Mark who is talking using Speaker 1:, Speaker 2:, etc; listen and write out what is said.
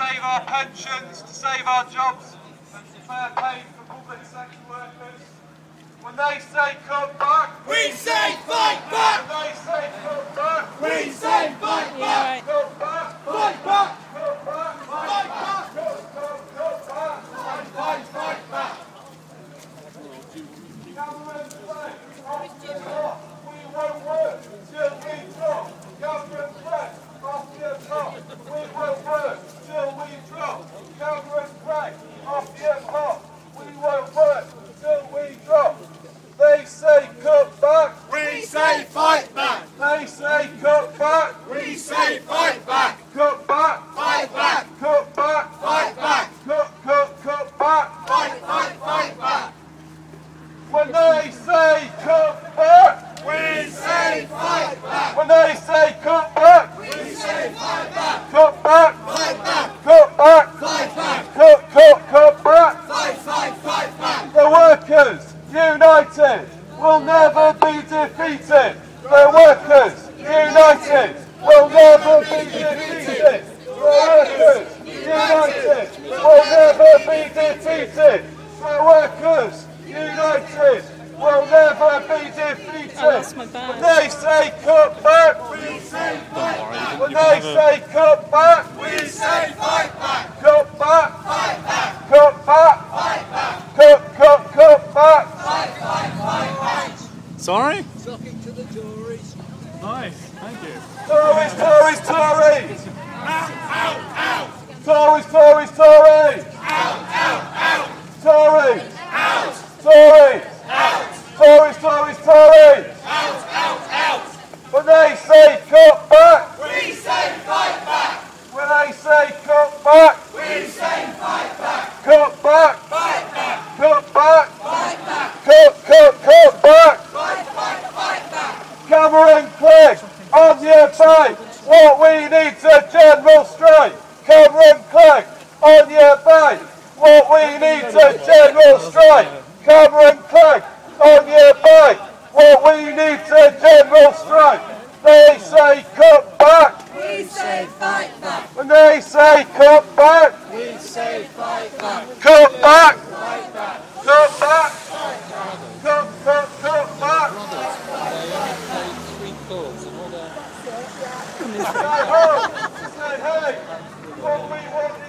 Speaker 1: save our pensions, to save our jobs, and to fair pay for public sector workers. When they say cut back,
Speaker 2: we say fight back!
Speaker 1: When they say cut back,
Speaker 2: we say fight back!
Speaker 1: Cut back!
Speaker 2: Fight back!
Speaker 1: Cut back!
Speaker 2: Fight back!
Speaker 1: Cut back!
Speaker 2: Fight back!
Speaker 1: Government flag off the top. We won't work till we drop. Government flag off the top. We won't work till we drop. Government flag off the top. We won't work till we drop. They say cut back.
Speaker 2: We say fight back.
Speaker 1: They say cut back.
Speaker 2: We say fight back.
Speaker 1: Cut back.
Speaker 2: Fight back.
Speaker 1: Cut back.
Speaker 2: Fight back.
Speaker 1: Cut back.
Speaker 2: Fight back.
Speaker 1: When they say cut back,
Speaker 2: we say fight back.
Speaker 1: when they say cut back,
Speaker 2: We say fight back.
Speaker 1: cut back,
Speaker 2: Fight back.
Speaker 1: cut back,
Speaker 2: Fight back.
Speaker 1: cut back.
Speaker 2: Fight back.
Speaker 1: The workers united will never be defeated. The workers united will never be defeated. The workers united will never be defeated. The workers united will never be defeated. When they say cut back,
Speaker 2: We say fight back.
Speaker 1: when they say cut back,
Speaker 2: We say fight back.
Speaker 1: cut back,
Speaker 2: Fight back.
Speaker 1: cut back,
Speaker 2: Fight back.
Speaker 1: cut back.
Speaker 2: Fight.
Speaker 3: Sorry?
Speaker 2: Talking to the Tories.
Speaker 3: Nice, thank you.
Speaker 1: Tories, Tories, Tories!
Speaker 2: Out, out.
Speaker 1: Tories, Tories, Tories!
Speaker 2: Out.
Speaker 1: Tories!
Speaker 2: Out.
Speaker 1: Tories!
Speaker 2: Out.
Speaker 1: Tories, Tories, Tories!
Speaker 2: Out.
Speaker 1: When they say cut back,
Speaker 2: We say fight back.
Speaker 1: when they say cut back,
Speaker 2: We say fight back.
Speaker 1: cut back,
Speaker 2: Fight back.
Speaker 1: cut back,
Speaker 2: Fight back.
Speaker 1: cut back.
Speaker 2: Fight back.
Speaker 1: Cameron Clegg, on your back. What we need a general strike. Cameron Clegg, on your back. What we need a general strike. Cameron Clegg, on your back. What we need a general strike. They say cut back.
Speaker 2: We say fight back.
Speaker 1: When they say cut back,
Speaker 2: We say fight back.
Speaker 1: cut back,
Speaker 2: Fight back.
Speaker 1: cut back, cut back. Say hey, what we want